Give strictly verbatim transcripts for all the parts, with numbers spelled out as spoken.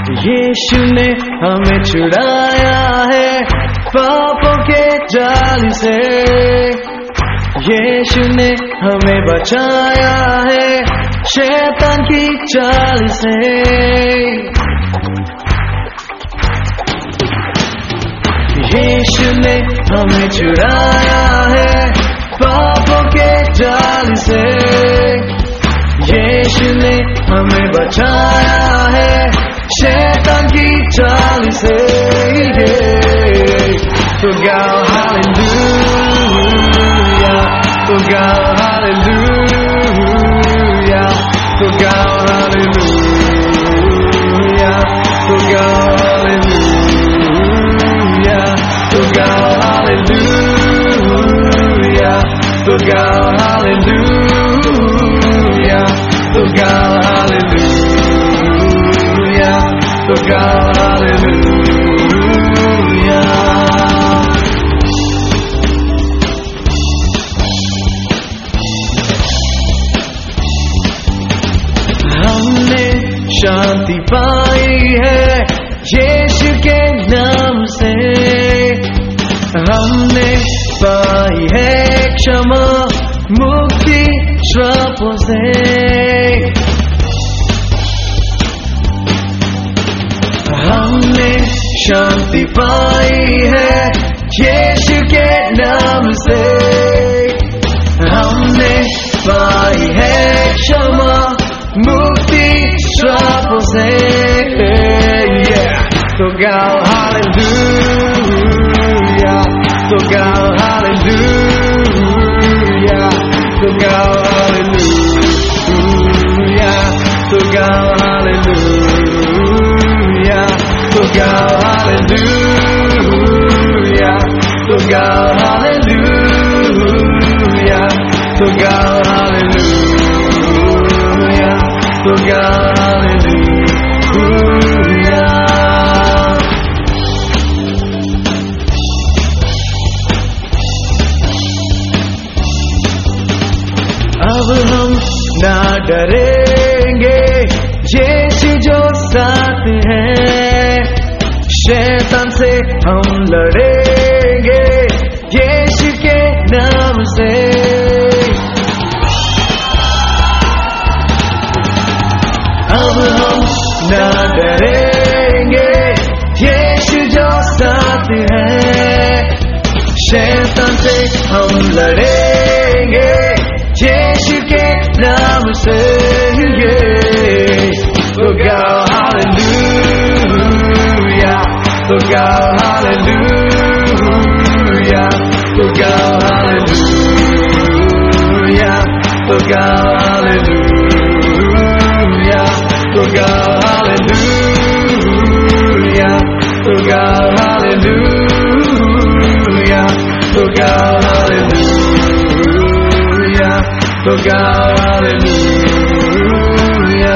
यीशु ने हमें छुड़ाया है पापों के जाल से, यीशु ने हमें बचाया है शैतान की चाल से। यीशु ने हमें छुड़ाया है पापों के जाल से, यीशु ने हमें बचाया है शैतान की चाल से। तो गाओ हालेलुया, तो गाओ हालेलुया, तो गाओ हालेलुया, तो गाओ हालेलुया, तो गाओ हालेलुया, तो गाओ हालेलुया, तो गाओ हालेलुया, तो गाओ हालेलुया। हमने शांति पाई है यीशु के नाम से, हमने पाई है क्षमा मुक्ति श्रापों से। हमने शांति पाई है यीशु के नाम से, हमने पाई है क्षमा मुक्ति श्रापों से। तो गाओ हालेलुया, तो गाओ हालेलुया, तो गाओ हालेलुया, तो गाओ हालेलुया, तो गाओ हालेलुया, तो गाओ हालेलुया, तो गाओ हालेलुया, तो गाओ हालेलुया। अब हम ना डरेंगे यीशु जो साथ है, शैतान से हम लड़ेंगे यीशु के नाम से। अब हम ना डरेंगे यीशु जो साथ है, शैतान से हम लड़ेंगे यीशु के नाम से। तो गाओ हालेलुया, तो गाओ हालेलुया, तो गाओ हालेलुया, तो गाओ हालेलुया, तो गाओ हालेलुया, तो गाओ हालेलुया, तो गाओ हालेलुया, तो गाओ हालेलुया।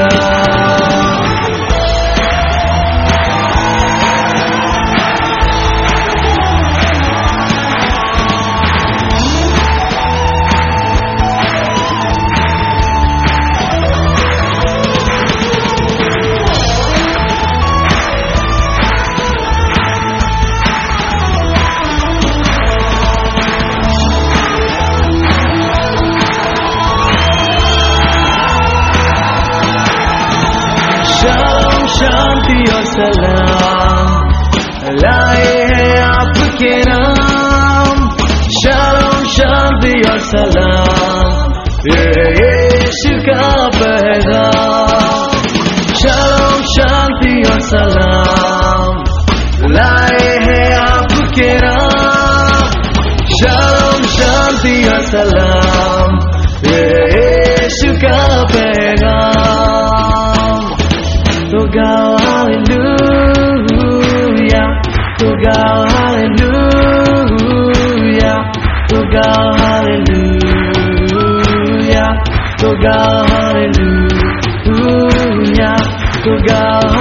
शांति और सलाम लाए हैं आपके नाम, शाम शांति और सलाम ये यीशु का पैगाम। शाम शांति और सलाम लाए हैं आपके नाम, शाम शांति और सलाम ये यीशु का पैगाम। तो गाओ हालेलुया, तो गाओ हालेलुया, तो गाओ हालेलुया, तो गाओ हालेलुया, तो गाओ